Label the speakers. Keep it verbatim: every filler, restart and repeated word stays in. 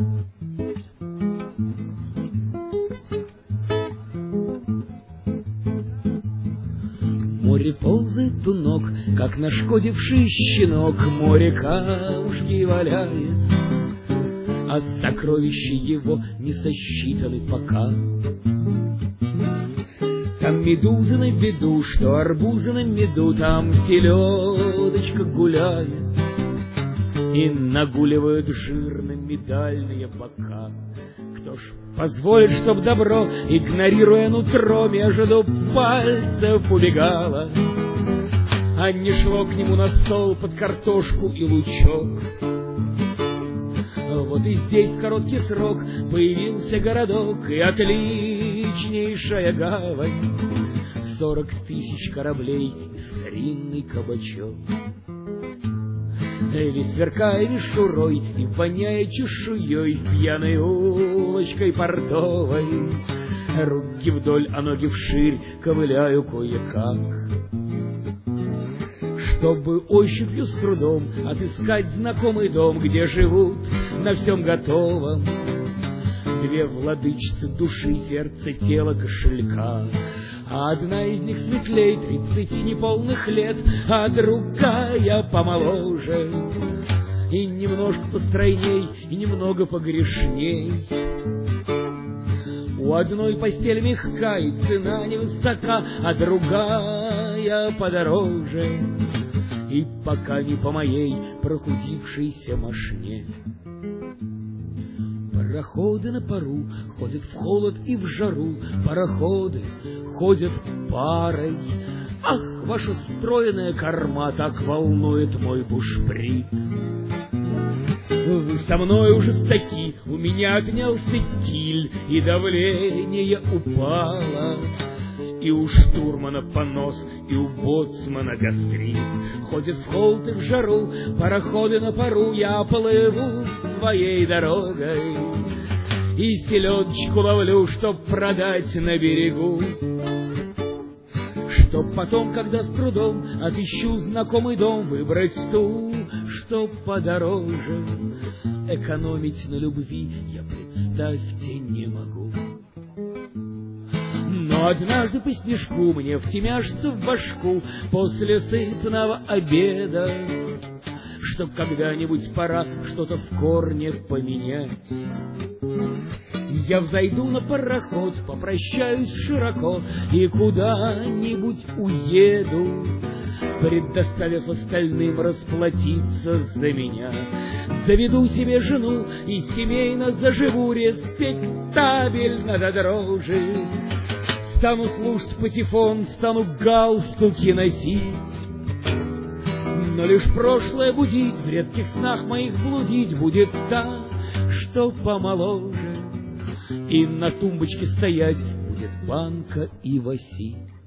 Speaker 1: Море ползает у ног, как нашкодивший щенок, море камушки валяет, а сокровища его не сосчитаны пока. Там медузы на виду, что арбузы на меду, там селедочка гуляет и нагуливают жирно медальные бока. Кто ж позволит, чтоб добро, игнорируя нутро, между пальцев убегало, а не шло к нему на стол под картошку и лучок? Вот и здесь в короткий срок появился городок и отличнейшая гавань, сорок тысяч кораблей и старинный кабачок. Весь сверкая мишурой и воняя чешуей, пьяной улочкой портовой, руки вдоль, а ноги вширь ковыляю кое-как, чтобы ощупью с трудом отыскать знакомый дом, где живут на всем готовом две владычицы души, сердца, тела, кошелька. А одна из них светлей тридцати неполных лет, а другая помоложе и немножко постройней, и немного погрешней. У одной постель мягка и цена невысока, а другая подороже, и пока не по моей прохудившейся мошне. Пароходы на пару ходят в холод и в жару, пароходы ходят парой. Ах, ваша стройная корма так волнует мой бушприт. Вы со мной ужестоки, у меня отнялся киль, и давление упало, и у штурмана понос, и у боцмана гастрит. Ходят в холод и в жару, пароходы на пару, я плыву своей дорогой и селедочку ловлю, чтоб продать на берегу, чтоб потом, когда с трудом отыщу знакомый дом, выбрать ту, что подороже. Экономить на любви я, представьте, не могу. Но однажды по снежку мне втемяшится в башку после сытного обеда, что когда-нибудь пора что-то в корне поменять. Я взойду на пароход, попрощаюсь широко и куда-нибудь уеду, предоставив остальным расплатиться за меня. Заведу себе жену и семейно заживу, респектабельно до дрожи. Стану слушать патефон, стану галстуки носить, но лишь прошлое будить, в редких снах моих блудить будет та, что помоложе, и на тумбочке стоять будет банка и васи.